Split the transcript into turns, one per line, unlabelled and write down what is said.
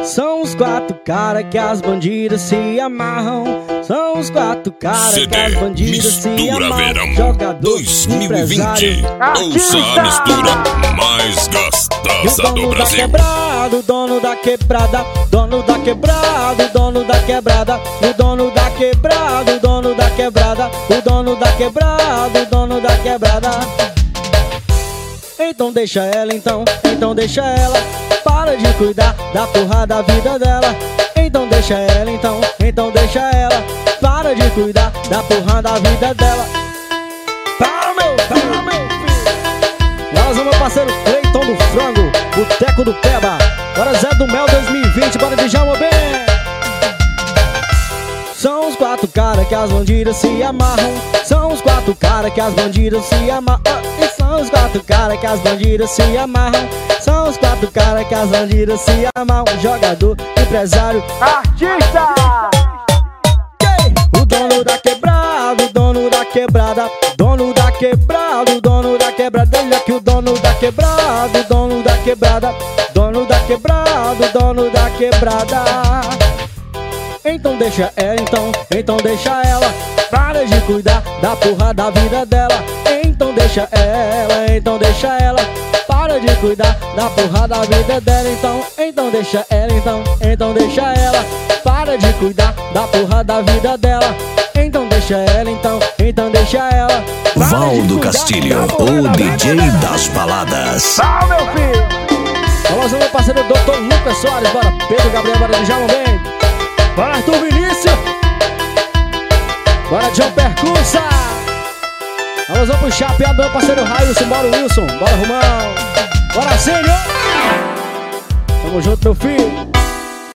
São os quatro caras que as bandidas se amarram. São os quatro caras que as bandidas se amarram.
Verão
Jogador
2020. Ouça a mistura mais gostosa do Brasil.
O dono da quebrada, dono da quebrada, dono da quebrada, o dono da quebrada, o dono da quebrada, o dono da quebrada, o dono da quebrada. Então deixa ela, então deixa ela. Para de cuidar da porra da vida dela. Então deixa ela, então deixa ela. Para de cuidar da porra da vida dela. Para meu filho. Elas são meu parceiro Cleiton do Frango, Boteco do Peba. Bora Zé do Mel 2020, bora de Djalma bem. São os quatro caras que as bandidas se amarram. São os quatro caras que as bandidas se amarram. São os quatro caras que as bandidas se amarram. São os quatro caras que as bandidas se amarram. Jogador, empresário, artista. O dono da quebrada, o dono da quebrada, dono da quebrada, o dono da quebrada. Ele aqui o dono da quebrada, o dono da quebrada, dono da quebrada, o dono da quebrada. Então deixa ela, então deixa ela. Para de cuidar da porra da vida dela. Então deixa ela. Para de cuidar da porra da vida dela. Então deixa ela, então deixa ela. Para de cuidar da porra da vida dela. Então deixa ela, então deixa ela.
Valdo Castilho, o DJ das baladas.
Fala, meu filho. Vamos, meu parceiro Dr. Lucas Soares. Bora, Pedro Gabriel, bora de Djalma bem. Bora, Arthur Vinícius. Bora, John Percursa. Vamos pro chapeador, parceiro Railson. Bora, Wilson. Bora, Romão. Bora, senhor. Tamo junto, meu filho.